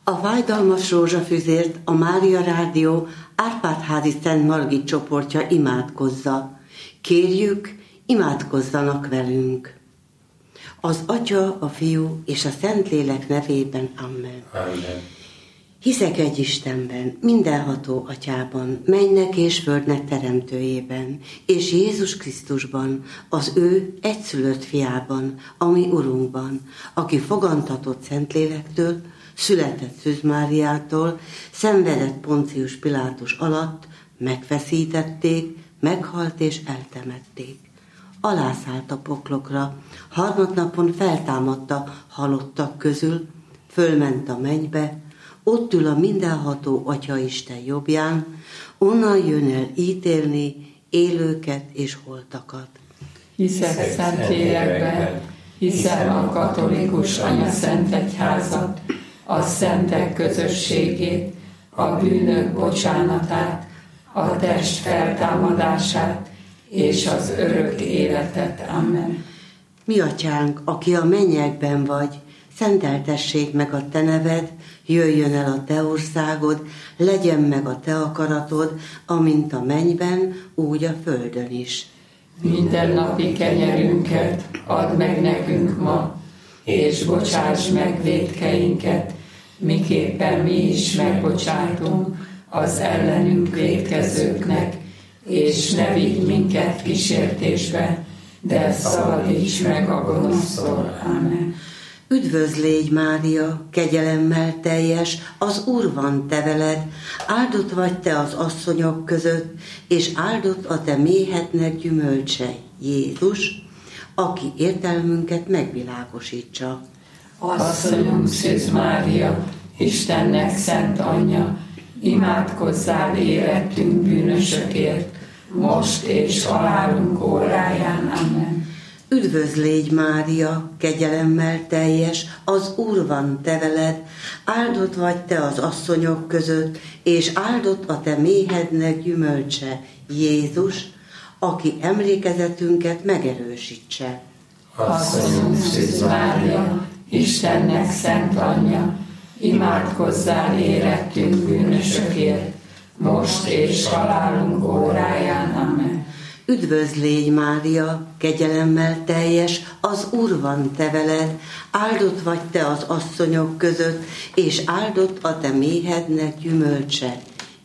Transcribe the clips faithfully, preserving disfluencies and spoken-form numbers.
A Fájdalmas Rózsafüzért a Mária Rádió Árpád-házi Szent Margit csoportja imádkozza. Kérjük, imádkozzanak velünk. Az Atya, a Fiú és a Szentlélek nevében. Amen. Amen. Hiszek egy Istenben, mindenható Atyában, mennek és földnek teremtőjében, és Jézus Krisztusban, az ő egyszülött fiában, ami Urunkban, aki fogantatott Szentlélektől, született Szűz Máriától, szenvedett Poncius Pilátus alatt, megfeszítették, meghalt és eltemették. Alászállt a poklokra, harmadnapon feltámadta halottak közül, fölment a mennybe, ott ül a mindenható Atyaisten jobbján, onnan jön el ítélni élőket és holtakat. Hiszek Szentlélekben, hiszem a katolikus anyaszentegyházat, a szentek közösségét, a bűnök bocsánatát, a test feltámadását és az örök életet. Amen. Mi Atyánk, aki a mennyekben vagy, szenteltessék meg a te neved, jöjjön el a te országod, legyen meg a te akaratod, amint a mennyben, úgy a földön is. Mindennapi kenyerünket add meg nekünk ma, és bocsáss meg vétkeinket, miképpen mi is megbocsátunk az ellenünk vétkezőknek, és ne vigy minket kísértésbe, de szabadíts meg a gonosztól. Amen. Üdvözl légy, Mária, kegyelemmel teljes, az Úr van te veled, áldott vagy te az asszonyok között, és áldott a te méhednek gyümölcse, Jézus, aki értelmünket megvilágosítsa. Asszonyunk Szűz Mária, Istennek szent anyja, imádkozzál érettünk bűnösökért, most és halálunk óráján. Amen. Üdvözl légy, Mária, kegyelemmel teljes, az Úr van te veled, áldott vagy te az asszonyok között, és áldott a te méhednek gyümölcse, Jézus, aki emlékezetünket megerősítse. Asszonyunk Szűz Mária, Istennek szent anyja, imádkozzál érettünk bűnösökért, most és halálunk óráján. Amen. Üdvözl légy, Mária, kegyelemmel teljes, az Úr van te veled, áldott vagy te az asszonyok között, és áldott a te méhednek gyümölcse,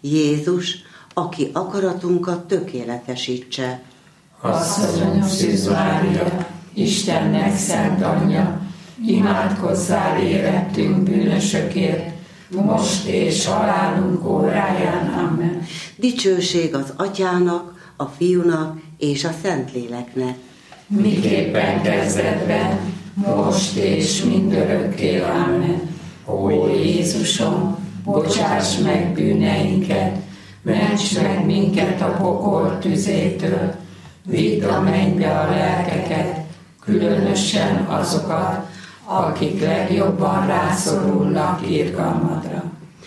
Jézus, aki akaratunkat tökéletesítse. Asszonyunk Szűz Mária, Istennek szent anyja, imádkozzál érettünk bűnösökért, most és halálunk óráján. Amen. Dicsőség az Atyának, a Fiúnak és a Szentléleknek. Miképpen kezdetben, most és mindörökké. Amen. Ó Jézusom, bocsáss meg bűneinket, ments meg minket a pokol tüzétől, vidd a mennybe a lelkeket, különösen azokat, akik legjobban rászorulnak irgalmadra.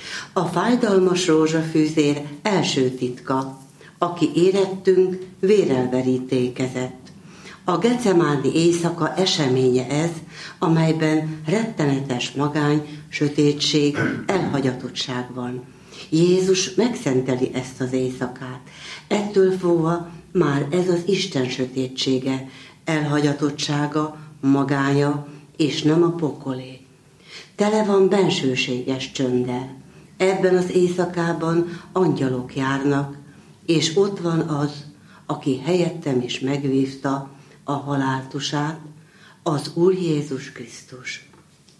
A Fájdalmas Rózsafűzér első titka, aki érettünk vérrel verítékezett. A gecemáni éjszaka eseménye ez, amelyben rettenetes magány, sötétség, elhagyatottság van. Jézus megszenteli ezt az éjszakát. Ettől fogva már ez az Isten sötétsége, elhagyatottsága, magánya, és nem a pokolé. Tele van bensőséges csönddel. Ebben az éjszakában angyalok járnak, és ott van az, aki helyettem is megvívta a haláltusát, az Úr Jézus Krisztus.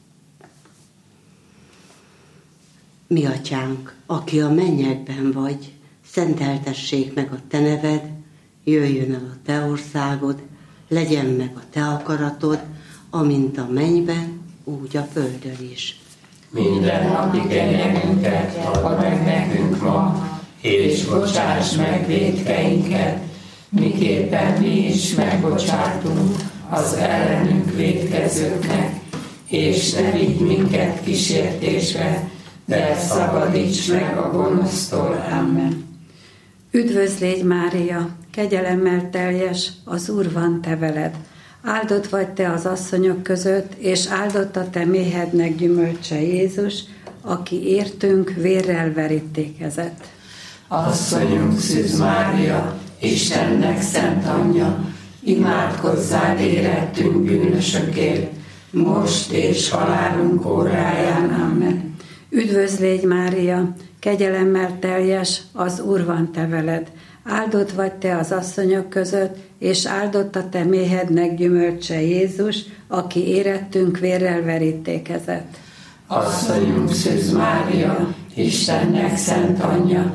Mi Atyánk, aki a mennyekben vagy, szenteltessék meg a te neved, jöjjön el a te országod, legyen meg a te akaratod, amint a mennyben, úgy a földön is. Minden napi kenyerünket add meg nekünk ma, és bocsáss meg vétkeinket, miképpen mi is megbocsátunk az ellenünk vétkezőknek, és ne vigy minket kísértésbe, de szabadíts meg a gonosztól. Amen. Üdvözl légy, Mária, kegyelemmel teljes, az Úr van te veled. Áldott vagy te az asszonyok között, és áldott a te méhednek gyümölcse, Jézus, aki értünk vérrel verítékezett. Asszonyunk Szűz Mária, Istennek szent anyja, imádkozzál érettünk bűnösökért, most és halálunk óráján. Amen. Üdvözl légy Mária, kegyelemmel teljes, az Úr van te veled. Áldott vagy te az asszonyok között, és áldott a te méhednek gyümölcse Jézus, aki érettünk vérrel verítékezett. Asszonyunk Szűz Mária, Istennek szent anyja,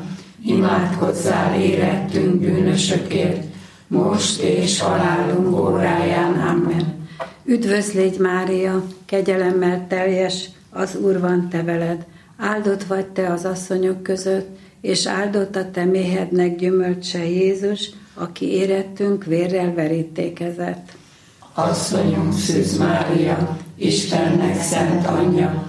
imádkozzál érettünk bűnösökért, most és halálunk óráján. Amen. Üdvözl légy Mária, kegyelemmel teljes, az Úr van te veled. Áldott vagy te az asszonyok között, és áldott a te méhednek gyümölcse Jézus, aki érettünk vérrel verítékezett. Asszonyunk Szűz Mária, Istennek szent anyja,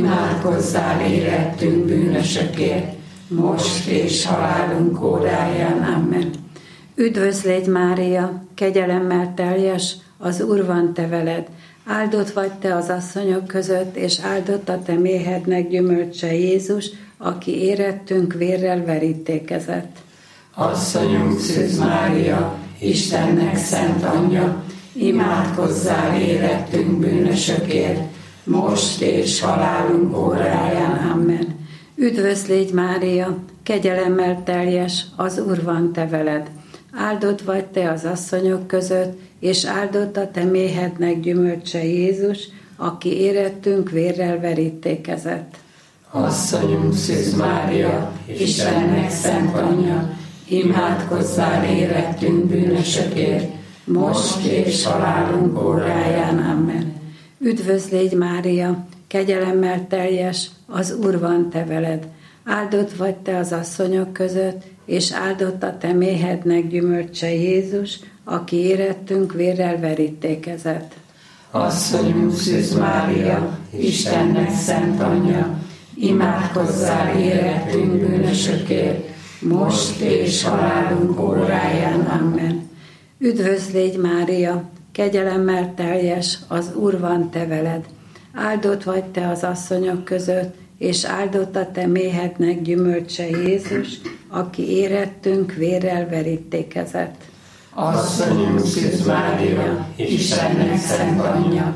imádkozzál érettünk bűnösökért, most és halálunk óráján. Amen. Üdvözl légy Mária, kegyelemmel teljes, az Úr van te veled. Áldott vagy te az asszonyok között, és áldott a te méhednek gyümölcse Jézus, aki érettünk vérrel verítékezett. Asszonyunk Szűz Mária, Istennek szent anyja, imádkozzál érettünk bűnösökért, most és halálunk óráján. Amen. Üdvözl légy Mária, kegyelemmel teljes, az Úr van te veled. Áldott vagy te az asszonyok között, és áldott a te méhednek gyümölcse Jézus, aki érettünk vérrel verítékezett. Asszonyunk Szűz Mária, Istennek szent anyja, imádkozzál érettünk bűnösökért, most és halálunk óráján. Amen. Üdvözl légy Mária, kegyelemmel teljes, az Úr van te veled. Áldott vagy te az asszonyok között, és áldott a te méhednek gyümölcse Jézus, aki érettünk vérrel verítékezett. Asszonyunk Szűz Mária, Istennek szent anyja, imádkozzál érettünk bűnösökért, most és halálunk óráján. Amen. Üdvözl légy Mária, kegyelemmel teljes, az Úr van te veled. Áldott vagy te az asszonyok között, és áldott a te méhednek gyümölcse Jézus, aki érettünk vérrel verítékezett. Asszonyunk Szűz Mária, Istennek szent anyja,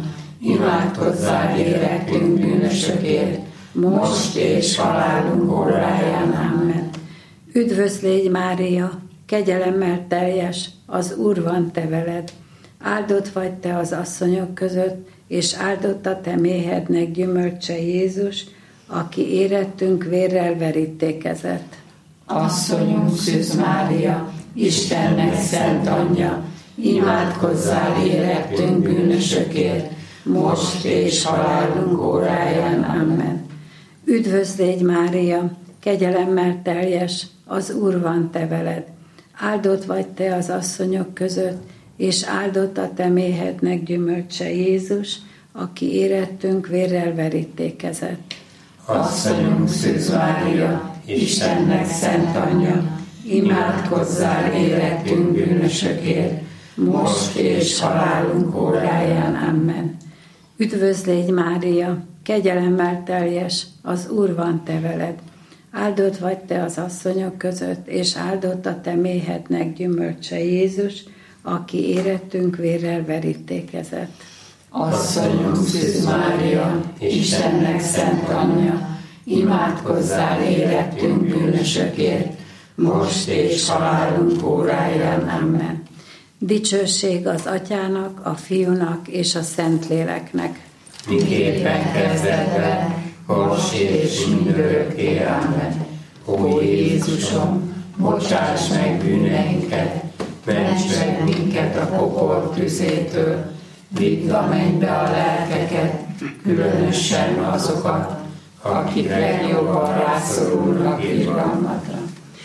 imádkozzál érettünk bűnösökért, most és halálunk óráján. Amen. Üdvözl légy Mária, kegyelemmel teljes, az Úr van te veled. Áldott vagy te az asszonyok között, és áldott a te méhednek gyümölcse Jézus, aki érettünk vérrel verítékezett. Asszonyunk Szűz Mária, Istennek szent anyja, imádkozzál érettünk bűnösökért, most és halálunk óráján. Amen. Üdvözl légy Mária, kegyelemmel teljes, az Úr van te veled. Áldott vagy te az asszonyok között, és áldott a te méhednek gyümölcse Jézus, aki érettünk vérrel verítékezett. Asszonyunk Szűz Mária, Istennek szent anyja, imádkozzál érettünk bűnösökért, most és halálunk óráján. Amen. Üdvözl légy Mária, kegyelemmel teljes, az Úr van te veled. Áldott vagy te az asszonyok között, és áldott a te méhednek gyümölcse Jézus, aki érettünk vérrel verítékezett. Asszonyunk Szűz Mária, Istennek szent anyja, imádkozzál érettünk bűnösökért, most és halálunk óráján. Amen. Dicsőség az Atyának, a Fiúnak és a Szentléleknek. Miképpen kezdetben, most és mindörökké. Amen. Ó Jézusom, bocsáss meg bűneinket, ments meg minket a pokol tüzétől, vidd a mennybe a lelkeket, különösen azokat, akik legjobban rászorulnak irgalmatra.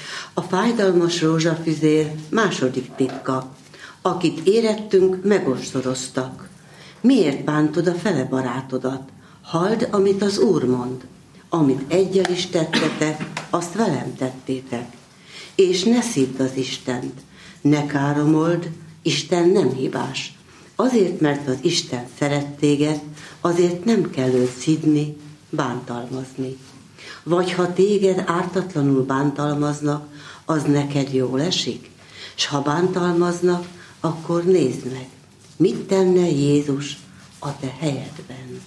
A fájdalmas rózsafüzér második titka. Akit érettünk, megostoroztak. Miért bántod a fele barátodat? Halld, amit az Úr mond. Amit egyel is tettetek, azt velem tettétek. És ne szídd az Istent. Ne káromold, Isten nem hibás. Azért, mert az Isten szeret téged, azért nem kell őt szidni, bántalmazni. Vagy ha téged ártatlanul bántalmaznak, az neked jól esik? S ha bántalmaznak, akkor nézd meg, mit tenne Jézus a te helyedben.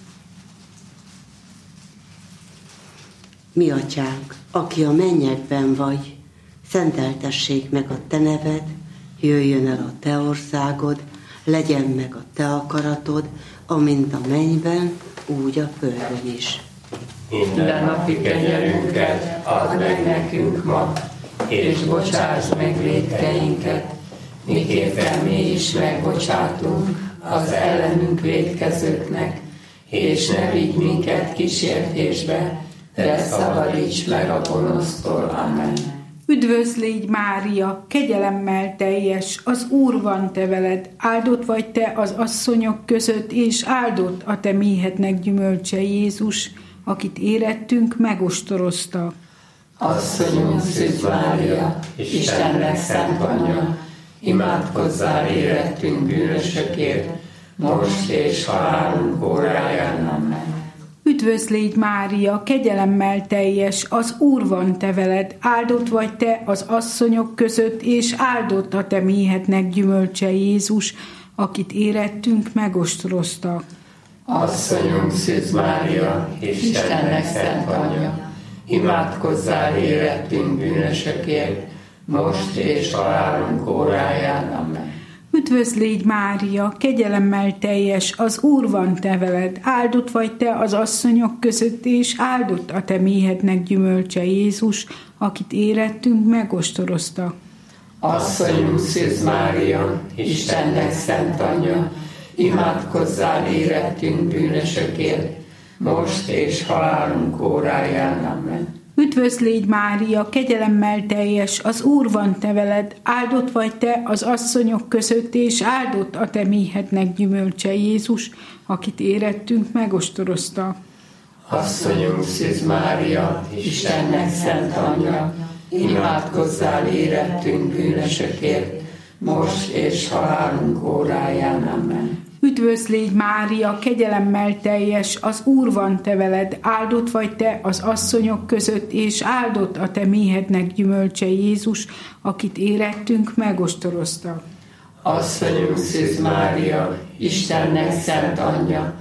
Mi atyánk, aki a mennyekben vagy, szenteltessék meg a te neved, jöjjön el a te országod, legyen meg a te akaratod, amint a mennyben, úgy a földön is. Minden napi kenyerünket add meg nekünk ma, és bocsásd meg vétkeinket, miképpen mi is megbocsátunk az ellenünk vétkezőknek, és ne vigy minket kísértésbe, de szabadíts meg a gonosztól. Amen. Üdvözl légy, Mária, kegyelemmel teljes, az Úr van te veled, áldott vagy te az asszonyok között, és áldott a te méhednek gyümölcse, Jézus, akit érettünk, megostorozta. Asszonyunk Szűz Mária, Istennek szent anyja, imádkozzál érettünk bűnösökért, most és halálunk óráján. Amen. Üdvözl légy, Mária, kegyelemmel teljes, az Úr van te veled, áldott vagy te az asszonyok között, és áldott a te méhednek gyümölcse, Jézus, akit érettünk, megostorozta. Asszonyunk Szűz Mária, Istennek szent anyja, imádkozzál érettünk bűnösökért, most és halálunk óráján. Amen. Üdvözl légy, Mária, kegyelemmel teljes, az Úr van te veled, áldott vagy te az asszonyok között, és áldott a te méhednek gyümölcse, Jézus, akit érettünk, megostorozta. Asszonyunk Szűz Mária, Istennek szent anyja, imádkozzál érettünk bűnösökért, most és halálunk óráján. Amen. Üdvözl légy, Mária, kegyelemmel teljes, az Úr van te veled, áldott vagy te az asszonyok között, és áldott a te méhednek gyümölcse, Jézus, akit érettünk, megostorozta. Asszonyunk Szűz Mária, Istennek szent anyja, imádkozzál érettünk bűnösökért, most és halálunk óráján. Amen. Üdvözl légy, Mária, kegyelemmel teljes, az Úr van te veled, áldott vagy te az asszonyok között, és áldott a te méhednek gyümölcse, Jézus, akit érettünk, megostorozta. Asszonyunk Szűz Mária, Istennek szent anyja,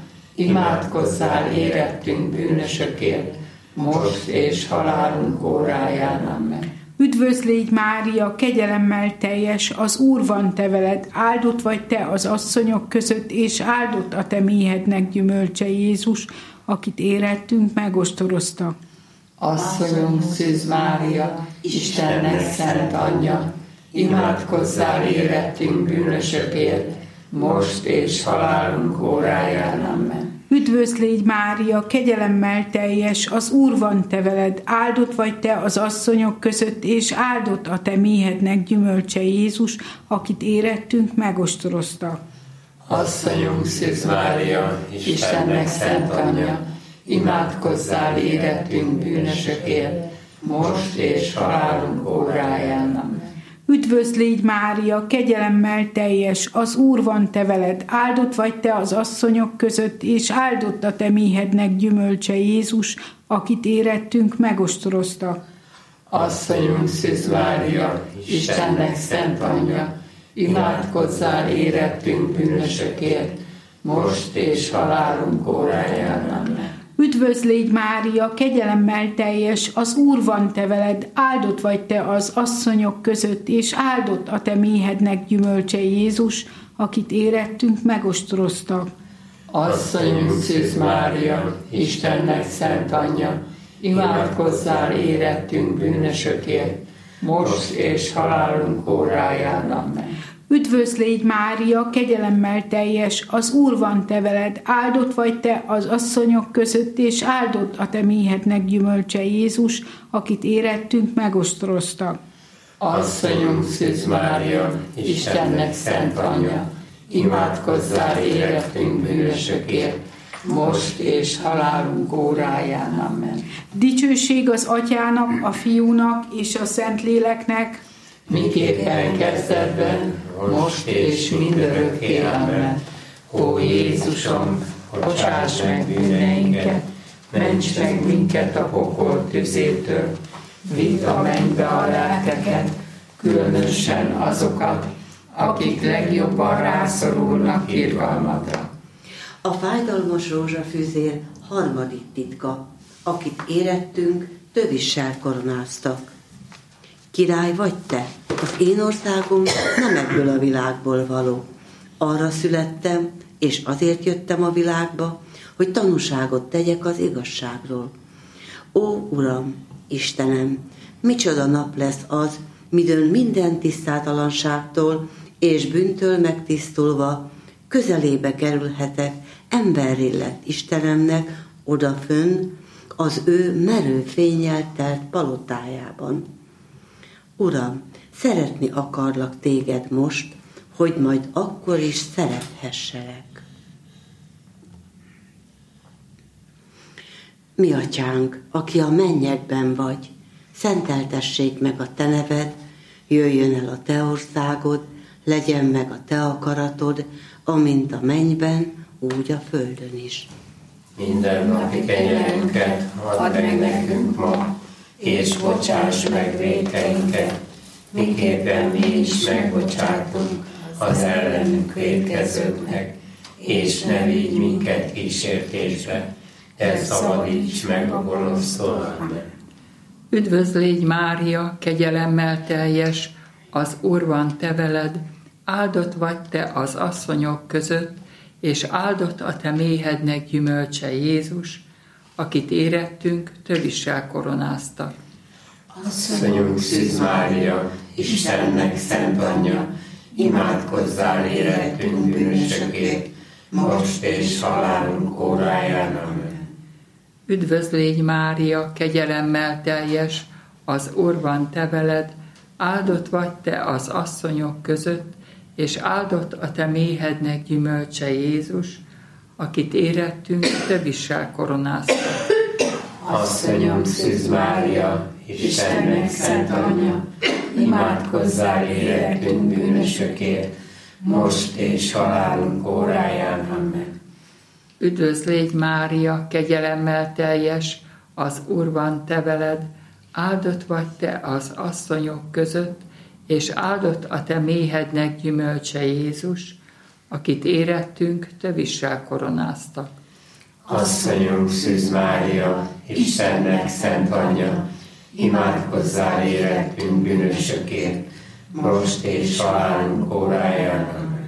imádkozzál érettünk bűnösökért, most és halálunk óráján. Amen. Üdvözl légy, Mária, kegyelemmel teljes, az Úr van te veled, áldott vagy te az asszonyok között, és áldott a te méhednek gyümölcse, Jézus, akit érettünk, megostorozta. Asszonyunk Szűz Mária, Istennek szent anyja, imádkozzál érettünk bűnösökért, most és halálunk óráján. Amen. Üdvözl légy, Mária, kegyelemmel teljes, az Úr van te veled, áldott vagy te az asszonyok között, és áldott a te méhednek gyümölcse, Jézus, akit érettünk, megostorozta. Asszonyunk Szűz Mária, Istennek szent anyja, imádkozzál érettünk bűnösökért, most és halálunk óráján. Amen. Üdvözl légy, Mária, kegyelemmel teljes, az Úr van te veled, áldott vagy te az asszonyok között, és áldott a te méhednek gyümölcse, Jézus, akit érettünk, megostorozta. Asszonyunk Szűz Mária, Istennek szent anyja, imádkozzál érettünk bűnösökért, most és halálunk óráján. Amen. Üdvözl légy, Mária, kegyelemmel teljes, az Úr van te veled, áldott vagy te az asszonyok között, és áldott a te méhednek gyümölcse, Jézus, akit érettünk, megostorozta. Asszonyunk Szűz Mária, Istennek szent anyja, imádkozzál érettünk bűnösökért, most és halálunk óráján. Amen. Üdvözl légy, Mária, kegyelemmel teljes, az Úr van te veled, áldott vagy te az asszonyok között, és áldott a te méhednek gyümölcse, Jézus, akit érettünk, megostorozta. Asszonyunk Szűz Mária, Istennek szent anyja, imádkozzál érettünk bűnösökért, most és halálunk óráján. Amen. Dicsőség az Atyának, a Fiúnak és a Szentléleknek, miképpen kezdetben, most és mindörökké. Amen. Ó Jézusom, bocsáss meg bűneinket, Ments meg minket a pokol tüzétől, vidd a mennybe a lelkeket, különösen azokat, akik legjobban rászorulnak irgalmadra. A fájdalmas rózsafűzér harmadik titka, akit érettünk, tövissel koronáztak. Király vagy te, az én országom nem ebből a világból való. Arra születtem, és azért jöttem a világba, hogy tanúságot tegyek az igazságról. Ó, Uram, Istenem, micsoda nap lesz az, midőn minden tisztátalanságtól és bűntől megtisztulva közelébe kerülhetek emberré lett Istenemnek odafönn az ő merő fénnyel telt palotájában. Uram, szeretni akarlak téged most, hogy majd akkor is szerethesselek. Mi atyánk, aki a mennyekben vagy, szenteltessék meg a te neved, jöjjön el a te országod, legyen meg a te akaratod, amint a mennyben, úgy a földön is. Minden napi kenyerünket add meg nekünk ma, és bocsáss meg vétkeinket, miképpen mi is megbocsátunk az ellenünk vétkezőknek, és ne vigy minket kísértésbe, de szabadíts meg a gonosztól. Üdvözl légy Mária, kegyelemmel teljes, az Úr van te veled, áldott vagy te az asszonyok között, és áldott a te méhednek gyümölcse Jézus, akit érettünk, tövissel koronáztak. Asszonyunk Szűz Mária, Istennek szent anyja, imádkozzál érettünk bűnösökért, most és halálunk óráján. Amen. Üdvözl légy Mária, kegyelemmel teljes, az Úr van te veled, áldott vagy te az asszonyok között, és áldott a te méhednek gyümölcse Jézus, akit érettünk, tövissel koronáztak. Asszonyom Szűz Mária, Istennek szent anyja, imádkozzál érettünk bűnösökért, most és halálunk óráján. Amen. Üdvözl légy Mária, kegyelemmel teljes, az Úr van te veled, áldott vagy te az asszonyok között, és áldott a te méhednek gyümölcse Jézus, akit érettünk, tövissel koronáztak. Asszonyunk Szűz Mária, Istennek szent anyja, imádkozzál érettünk bűnösökért, most és halálunk óráján.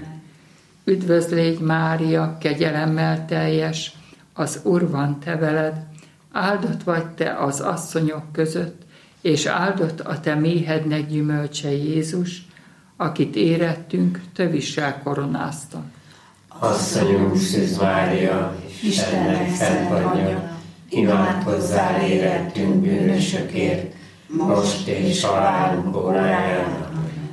Üdvözl légy Mária, kegyelemmel teljes, az Úr van te veled, áldott vagy te az asszonyok között, és áldott a te méhednek gyümölcse Jézus, akit érettünk, tövissel koronáztak. Asszonyunk Szűz Mária, Istennek szent anyja, imádkozzál érettünk bűnösökért, most és halálunk óráján.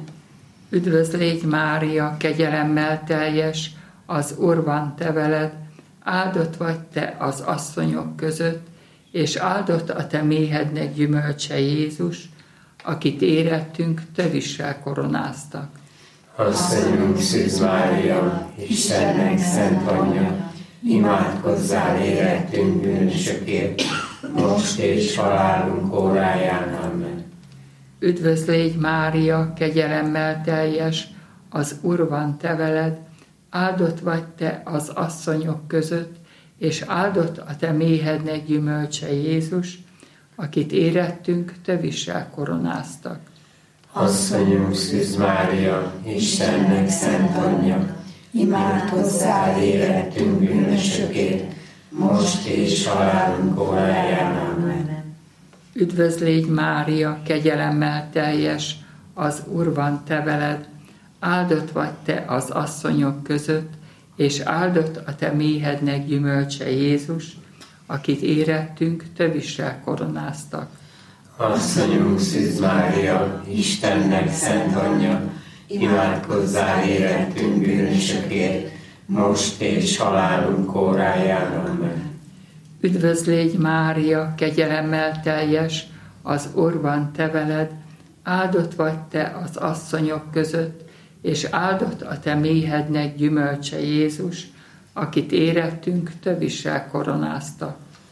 Üdvözl légy Mária, kegyelemmel teljes, az Úr van te veled, áldott vagy te az asszonyok között, és áldott a te méhednek gyümölcse Jézus, akit érettünk, tövissel koronáztak. Asszonyunk Szűz Mária, Istennek szent anyja, imádkozzál érettünk bűnösökért, most és halálunk óráján. Amen. Üdvözl légy Mária, kegyelemmel teljes, az Úr van te veled, áldott vagy te az asszonyok között, és áldott a te méhednek gyümölcse Jézus, akit érettünk, tövissel koronáztak. Asszonyunk Szűz Mária, Istennek szent anyja, imádkozzál érettünk bűnösökért, most és halálunk óráján. Amen. Üdvözl légy Mária, kegyelemmel teljes, az Úr van te veled, áldott vagy te az asszonyok között, és áldott a te méhednek gyümölcse Jézus, akit érettünk, tövissel koronáztak. Asszonyunk Szűz Mária, Istennek szent anyja, imádkozzál érettünk bűnösökért, most és halálunk óráján. Amen. Üdvözl légy Mária, kegyelemmel teljes, az Úr van te veled, áldott vagy te az asszonyok között, és áldott a te méhednek gyümölcse Jézus, akit érettünk, tövissel koronáztak.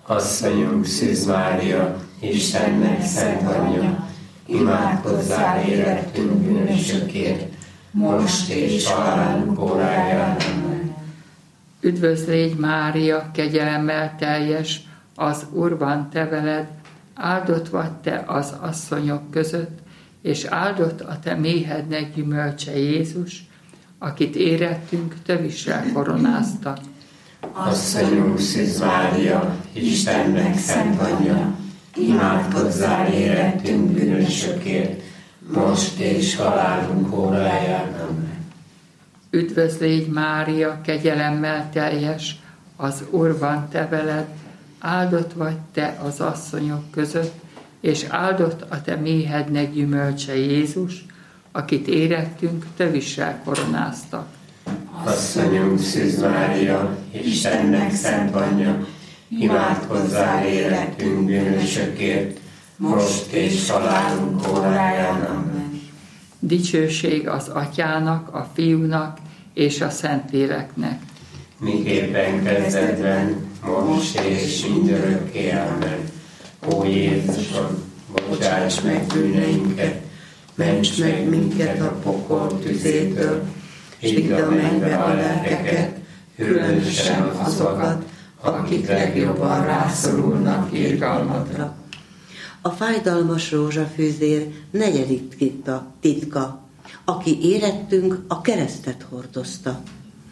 Asszonyunk Szűz Mária, Istennek szent anyja, imádkozzál érettünk bűnösökért, most és halálunk óráján. Amen. Üdvözl légy Mária, kegyelemmel teljes, az Úr van te veled, áldott vagy te az asszonyok között, és áldott a te méhednek gyümölcse Jézus, akit érettünk tövissel koronáztak. Asszonyunk Szűz Mária, Istennek szent anyja, imádkozzál érettünk bűnösökért, most és halálunk óráján. Amen. Üdvözl légy Mária, kegyelemmel teljes, az Úr van te veled, áldott vagy te az asszonyok között, és áldott a te méhednek gyümölcse Jézus, akit érettünk tövissel koronáztak. Asszonyunk Szűz Mária, Istennek szent anyja, imádkozzál érettünk bűnösökért, most és halálunk óráján. Amen. Dicsőség az Atyának, a Fiúnak és a Szentléleknek. Miképpen kezdetben, most és mindörökké. Amen. Ó Jézusom, bocsáss meg bűneinket, ments meg minket a pokol tüzétől, és vidd a mennybe a lelkeket, különösen azokat, akik legjobban rászorulnak irgalmadra. A fájdalmas rózsafűzér negyedik titka, titka, aki érettünk, a keresztet hordozta.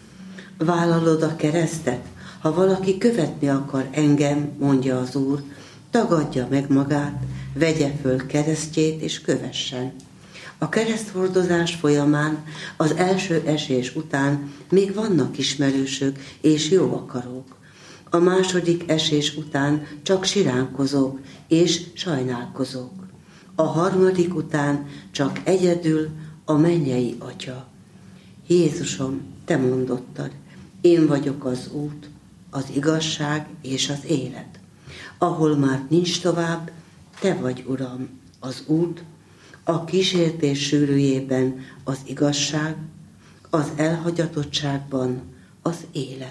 Vállalod a keresztet? Ha valaki követni akar engem, mondja az Úr, tagadja meg magát, vegye föl keresztjét és kövessen. A kereszthordozás folyamán, az első esés után még vannak ismerősök és jó akarók. A második esés után csak siránkozók és sajnálkozók. A harmadik után csak egyedül a mennyei Atya. Jézusom, te mondottad, én vagyok az út, az igazság és az élet. Ahol már nincs tovább, te vagy, Uram, az út, a kísértés sűrűjében az igazság, az elhagyatottságban az élet.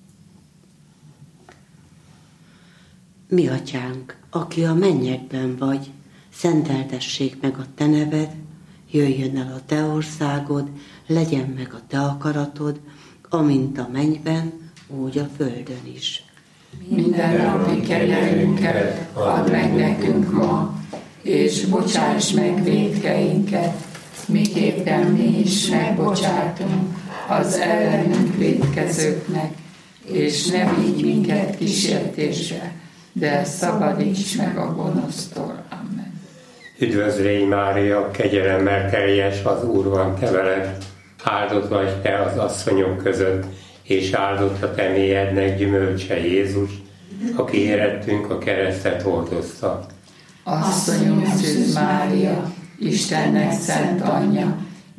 Mi Atyánk, aki a mennyekben vagy, szenteltessék meg a te neved, jöjjön el a te országod, legyen meg a te akaratod, amint a mennyben, úgy a földön is. Minden napi kenyerünket add meg nekünk ma, és bocsáss meg vétkeinket, miképpen mi is megbocsátunk az ellenünk vétkezőknek, és ne vigy minket kísértésbe, de szabadíts meg a gonosztól. Amen. Üdvözl légy Mária, kegyelemmel teljes, az Úr van te veled, áldott vagy te az asszonyok között, és áldott a te méhednek gyümölcse Jézus, aki érettünk a keresztet hordozta. Asszonyunk Szűz Mária, Istennek szent anyja,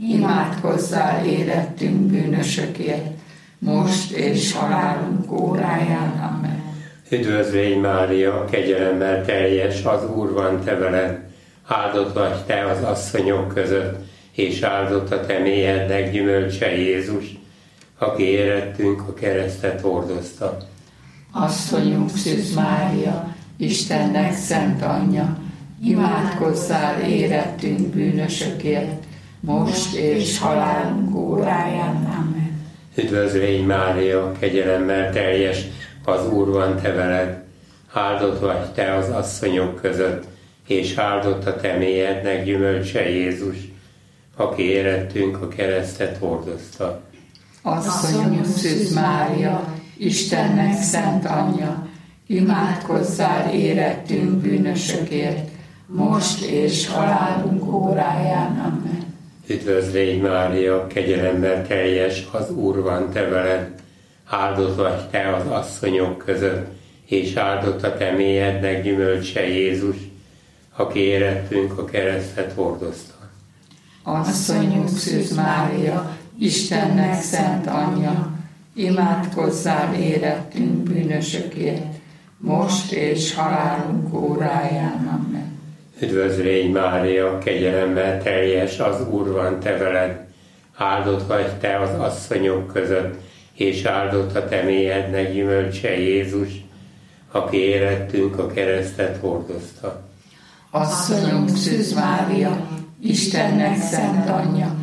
imádkozzál érettünk bűnösökért, most és halálunk óráján. Amen. Üdvözl légy Mária, kegyelemmel teljes, az Úr van te veled, áldott vagy te az asszonyok között, és áldott a te méhednek gyümölcse Jézus, aki érettünk a keresztet hordozta. Asszonyunk Szűz Mária, Istennek szent anyja, imádkozzál érettünk bűnösökért, most és halálunk óráján. Amen. Üdvözl légy Mária, kegyelemmel teljes, az Úr van te veled, áldott vagy te az asszonyok között, és áldott a te méhednek gyümölcse Jézus, aki érettünk a keresztet hordozta. Asszonyunk Szűz Mária, Istennek szent anyja, imádkozzál érettünk bűnösökért, most és halálunk óráján. Amen. Üdvözl légy Mária, kegyelemmel teljes, az Úr van te veled, áldott vagy te az asszonyok között, és áldott a te méhednek gyümölcse Jézus, aki érettünk a keresztet hordozta. Asszonyunk Szűz Mária, Istennek szent anyja, imádkozzál érettünk bűnösökért, most és halálunk óráján. Amen. Üdvözl légy Mária, kegyelemmel teljes, az Úr van te veled, áldott vagy te az asszonyok között, és áldott a te méhednek gyümölcse Jézus, aki érettünk a keresztet hordozta. Asszonyunk Szűz Mária, Istennek szent anyja,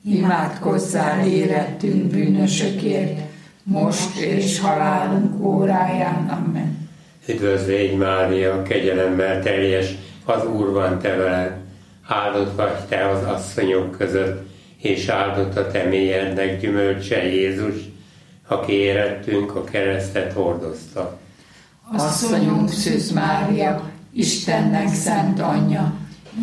imádkozzál érettünk bűnösökért, most és halálunk óráján. Amen. Üdvözl légy Mária, kegyelemmel teljes, az Úr van te veled. Áldott vagy te az asszonyok között, és áldott a te mélyednek gyümölcse Jézus, aki érettünk a keresztet hordozta. Asszonyunk Szűz Mária, Istennek szent anyja,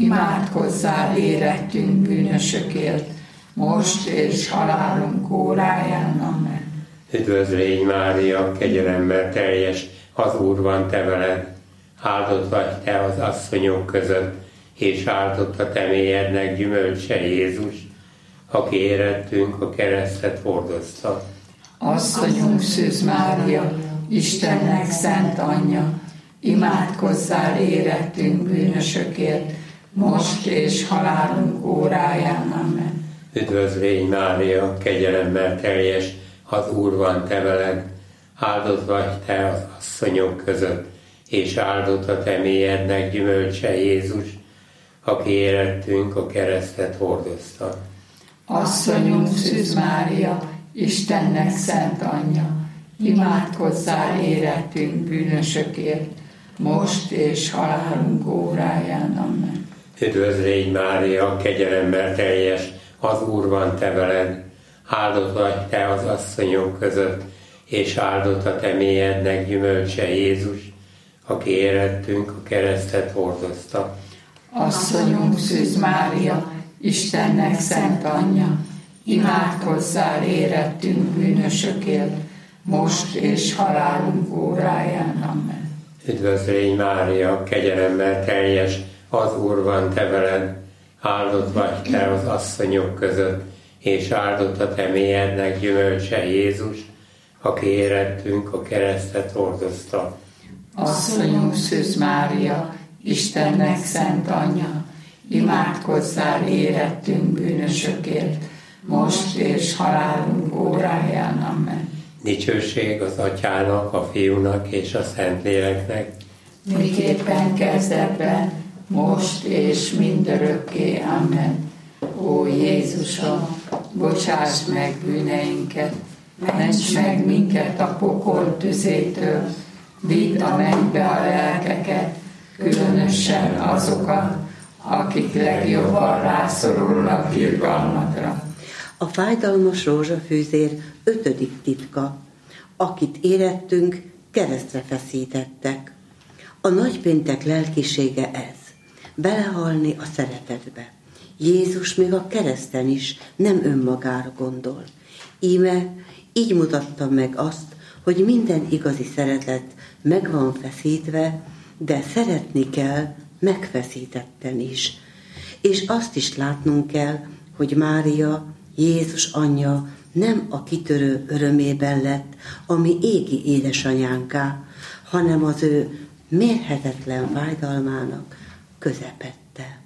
imádkozzál érettünk bűnösökért, most és halálunk óráján. Amen. Üdvözl légy Mária, kegyelemmel teljes, az Úr van te veled. Áldott vagy te az asszonyok között, és áldott a te mélyednek gyümölcse Jézus, aki érettünk a keresztet hordozta. Asszonyunk Szűz Mária, Istennek szent anyja, imádkozzál érettünk bűnösökért, most és halálunk óráján. Amen. Üdvözl légy Mária, kegyelemmel teljes, az Úr van te veled. Áldott vagy te az asszonyok között, és áldott a te mélyednek gyümölcse Jézus, aki érettünk a keresztet hordozta. Asszonyunk Szűz Mária, Istennek szent anyja, imádkozzál érettünk bűnösökért, most és halálunk óráján. Amen. Üdvözl légy Mária, kegyelemmel teljes, az Úr van te veled. Áldott vagy te az asszonyok között, és áldott a te mélyednek gyümölcse Jézus, aki érettünk a keresztet hordozta. Asszonyunk Szűz Mária, Istennek szent anyja, imádkozzál érettünk bűnösökért, most és halálunk óráján. Amen. Üdvözl légy Mária, kegyelemmel teljes, az Úr van te veled. Áldott vagy te az asszonyok között, és áldott a te mélyednek gyümölcse Jézus, aki érettünk a keresztet hordozta. Asszonyunk Szűz Mária, Istennek szent anyja, imádkozzál érettünk bűnösökért, most és halálunk óráján. Amen. Dicsőség az Atyának, a Fiúnak és a Szentléleknek, miképpen kezdetben, most és mindörökké. Amen. Ó Jézusom, bocsáss meg bűneinket, ments meg minket a pokol tüzétől, vidd a mennybe a lelkeket, különösen azokat, akik legjobban rászorulnak irgalmadra. A fájdalmas rózsafűzér ötödik titka, akit érettünk, keresztre feszítettek. A nagypéntek lelkisége ez, belehalni a szeretetbe. Jézus még a kereszten is nem önmagára gondol. Íme így mutatta meg azt, hogy minden igazi szeretet meg van feszítve, de szeretni kell megfeszítetten is. És azt is látnunk kell, hogy Mária, Jézus anyja nem a kitörő örömében lett, ami égi édesanyánká, hanem az ő mérhetetlen fájdalmának közepette.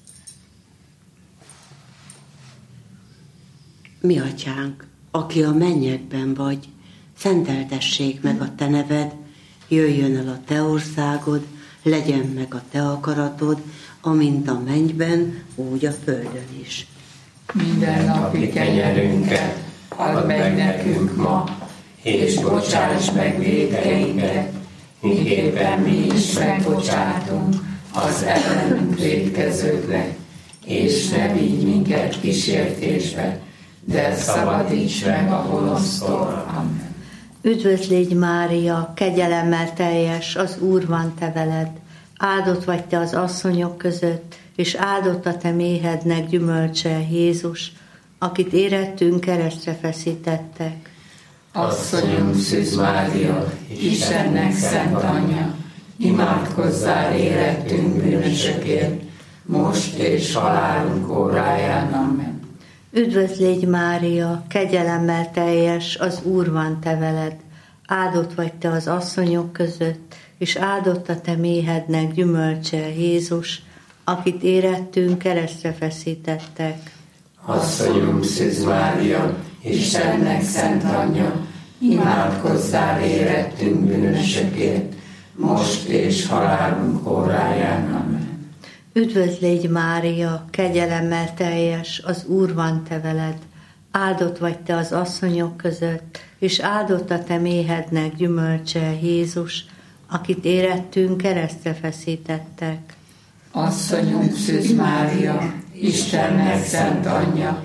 Mi atyánk, aki a mennyekben vagy, szenteltessék meg a te neved, jöjjön el a te országod, legyen meg a te akaratod, amint a mennyben, úgy a földön is. Minden napi kenyerünket add meg nekünk ma, és bocsáss meg vétkeinket, miképpen mi is megbocsátunk az ellenünk vétkezőknek, és ne vigy minket kísértésbe, de szabadíts meg a gonosztól. Amen. Üdvözl légy Mária, kegyelemmel teljes, az Úr van te veled. Áldott vagy te az asszonyok között, és áldott a te méhednek gyümölcse Jézus, akit érettünk keresztre feszítettek. Asszonyunk Szűz Mária, Istennek szent anyja, imádkozzál érettünk bűnösökért, most és halálunk óráján. Amen. Üdvözl légy Mária, kegyelemmel teljes, az Úr van te veled. Áldott vagy te az asszonyok között, és áldott a te méhednek gyümölcse Jézus, akit érettünk keresztre feszítettek. Asszonyunk Szűz Mária, Istennek szent anyja, imádkozzál érettünk bűnösökért, most és halálunk óráján. Amen. Üdvözl légy Mária, kegyelemmel teljes, az Úr van te veled, áldott vagy te az asszonyok között, és áldott a te méhednek gyümölcse, Jézus, akit érettünk, keresztre feszítettek. Asszonyunk Szűz Mária, Istennek szent anyja,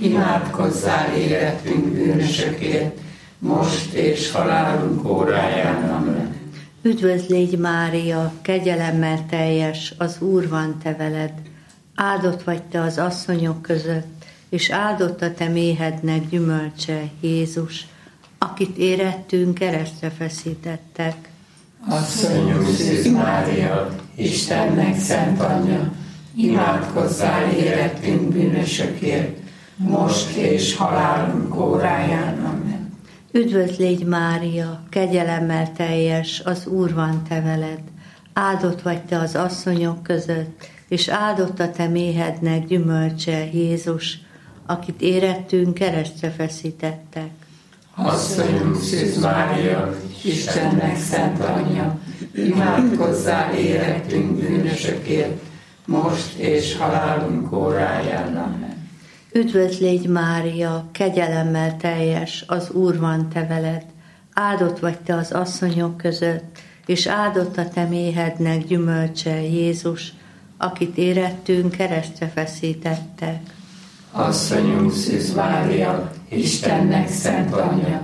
imádkozzál érettünk bűnösökért, most és halálunk óráján. Amen. Üdvözl légy Mária, kegyelemmel teljes, az Úr van te veled, áldott vagy te az asszonyok között, és áldott a te méhednek gyümölcse, Jézus, akit érettünk, keresztre feszítettek. Asszonyunk Szűz Mária, Istennek szent anyja, imádkozzál érettünk bűnösökért, most és halálunk óráján. Amen. Üdvözl légy Mária, kegyelemmel teljes, az Úr van te veled, áldott vagy te az asszonyok között, és áldott a te méhednek gyümölcse, Jézus, akit érettünk, keresztre feszítettek. Asszonyunk Szűz Mária, Istennek szent anyja, imádkozzál érettünk bűnösökért, most és halálunk óráján. Amen. Üdvözl légy Mária, kegyelemmel teljes, az Úr van te veled, áldott vagy te az asszonyok között, és áldott a te méhednek gyümölcse, Jézus, akit érettünk, keresztre feszítettek. Asszonyunk Szűz Mária, Istennek szent anyja,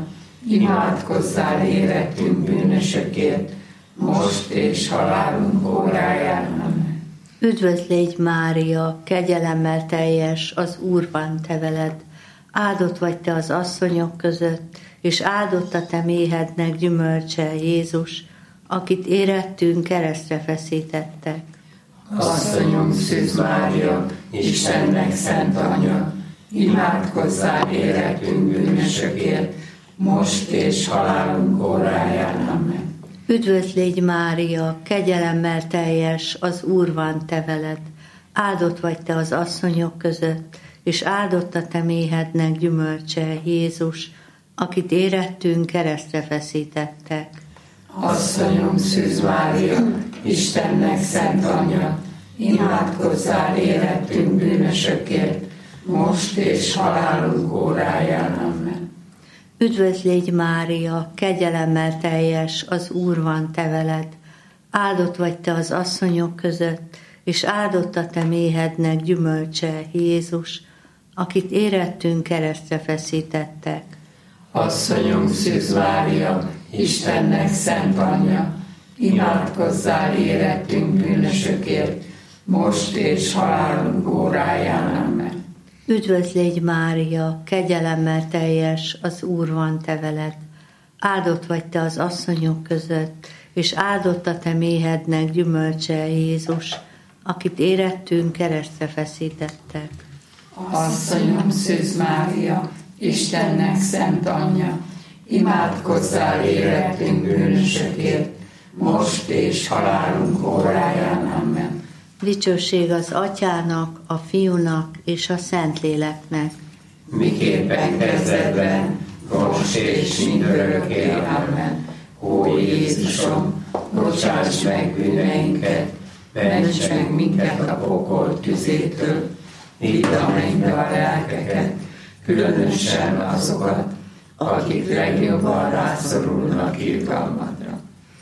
imádkozzál érettünk bűnösökért, most és halálunk óráján. Amen. Üdvözl légy Mária, kegyelemmel teljes, az Úr van te veled, áldott vagy te az asszonyok között, és áldott a te méhednek gyümölcse, Jézus, akit érettünk, keresztre feszítettek. Asszonyunk Szűz Mária, Istennek szent anyja, imádkozzál érettünk bűnösökért, most és halálunk óráján. Amen. Üdvözl légy Mária, kegyelemmel teljes, az Úr van te veled, áldott vagy te az asszonyok között, és áldott a te méhednek gyümölcse, Jézus, akit érettünk, keresztre feszítettek. Asszonyunk Szűz Mária, Istennek szent anyja, imádkozzál érettünk bűnösökért, most és halálunk óráján. Amen. Üdvözl légy Mária, kegyelemmel teljes, az Úr van te veled, áldott vagy te az asszonyok között, és áldott a te méhednek gyümölcse, Jézus, akit érettünk, keresztre feszítettek. Asszonyunk Szűz Mária, Istennek szent anyja, imádkozzál érettünk bűnösökért, most és halálunk óráján. Amen. Üdvözl légy Mária, kegyelemmel teljes, az Úr van te veled, áldott vagy te az asszonyok között, és áldott a te méhednek gyümölcse, Jézus, akit érettünk, keresztre feszítettek. Asszonyunk Szűz Mária, Istennek szent anyja, imádkozzál érettünk bűnösökért, most és halálunk óráján. Amen. Dicsőség az Atyának, a Fiúnak és a Szentléleknek. Miképpen kezdetben, most és mindörökké. Amen. Ó Jézusom, bocsáss meg bűneinket, ments meg minket a pokol tüzétől, vidd a mennybe a lelkeket, különösen azokat, akik legjobban rászorulnak irgalmadra.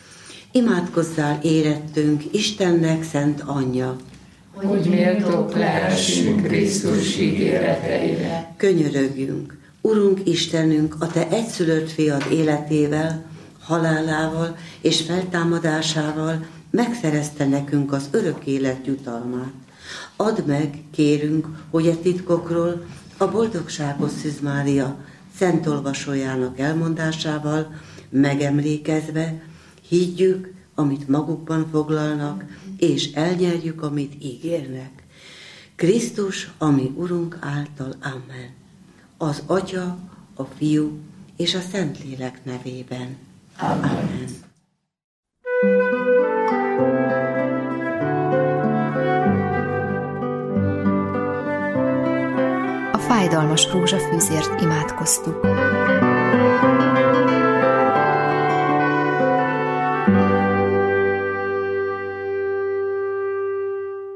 Imádkozzál érettünk, Istennek szent anyja, hogy méltók lehessünk Krisztus ígéreteire. Könyörögjünk, Urunk Istenünk, a te egyszülött fiad életével, halálával és feltámadásával megszerezte nekünk az örök élet jutalmát. Add meg, kérünk, hogy a titkokról a boldogságos Szűz Mária szent olvasójának elmondásával megemlékezve higgyük, amit magukban foglalnak, és elnyerjük, amit ígérnek. Krisztus, ami Urunk által, amen. Az Atya, a Fiú és a Szentlélek nevében. Amen. Amen. A fájdalmas rózsafűzért imádkoztuk.